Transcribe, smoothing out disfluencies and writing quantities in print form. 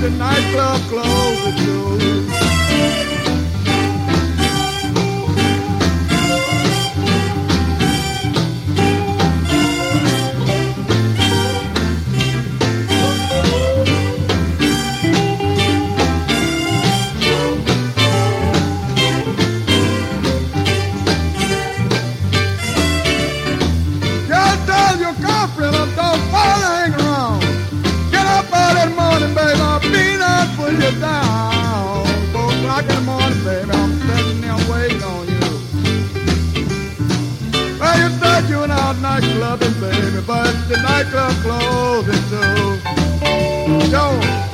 the nightclub closed too. Down, 4 o'clock in the morning, baby, I'm sitting there waiting on you. Well, you said you went out nightclubbing, baby, but the nightclub closing too. Joe.